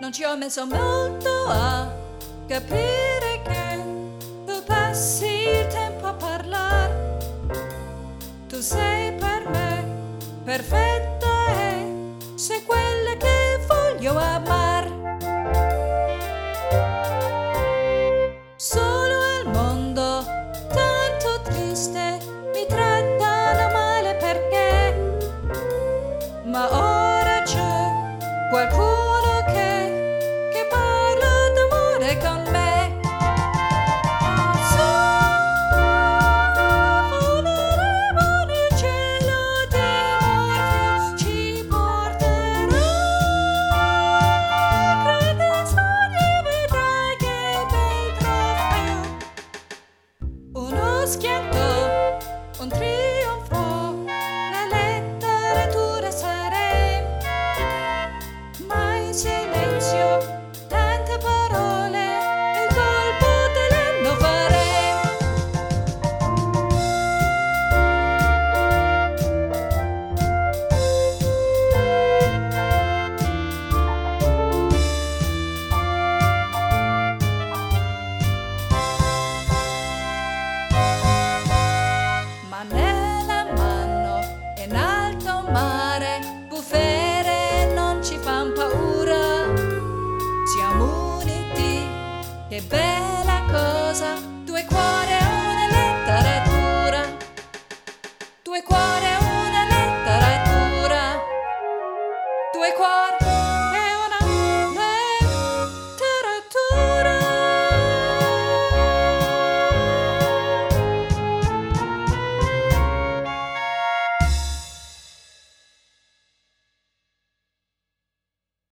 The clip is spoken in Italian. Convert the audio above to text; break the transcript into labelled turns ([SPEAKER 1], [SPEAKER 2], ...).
[SPEAKER 1] non ci ho messo molto a capire che tu passi il tempo a parlare. Tu sei per me perfetta e sei quella che voglio amar. Solo al mondo tanto triste mi trattano male perché, ma ora c'è qualcuno che parla d'amore con me. Schianto, un trionfo, la letteratura sarei, ma in silenzio tante parole, il colpo dell'anno farei. Nella mano e in alto mare, bufere non ci fan paura. Siamo uniti, che bello.